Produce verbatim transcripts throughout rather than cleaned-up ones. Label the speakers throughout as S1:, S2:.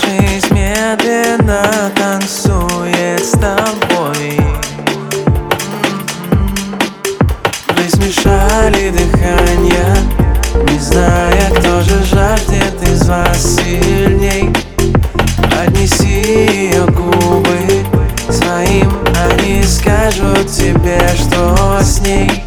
S1: Жизнь медленно танцует с тобой. Вы смешали дыхание, не зная, кто же жаждет из вас сильней. Отнеси ее губы своим, они скажут тебе, что с ней.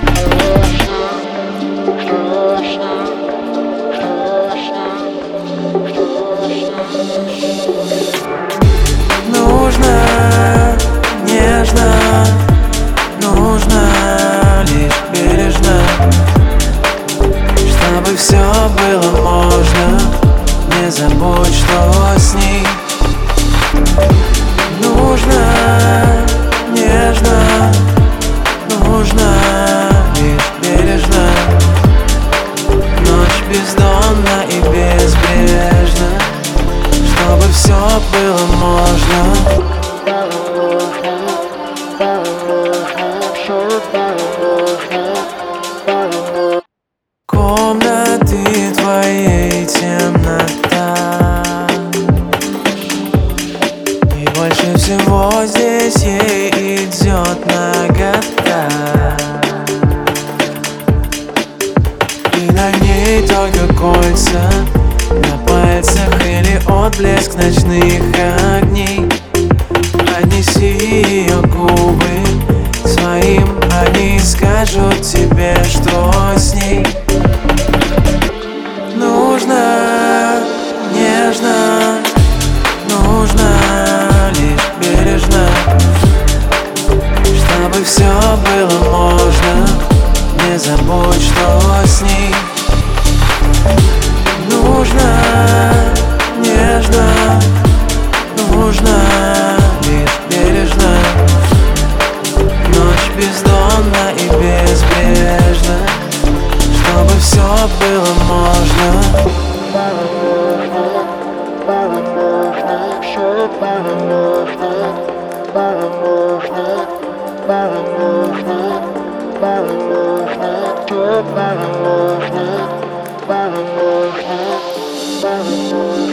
S1: Нужно нежно, нужно лишь бережно, чтобы все было можно. Не забудь, что с ней. Нужно нежно, нужно лишь бережно. Ночь бездонна и безбрежна, чтобы все было можно. Комнаты твоей темнота, и больше всего здесь ей идет нагота. И на ней только кольца на пальцах или отблеск ночных огней. Отнеси ее губы своим, они скажут тебе, что с ней. Нужно нежно, нужно лишь бережно, чтобы все было можно. Не забудь, что с ней. Нужно нежно, нужно лишь бережно. Ночь бездонна и безбрежна, чтобы все было можно.
S2: Bye.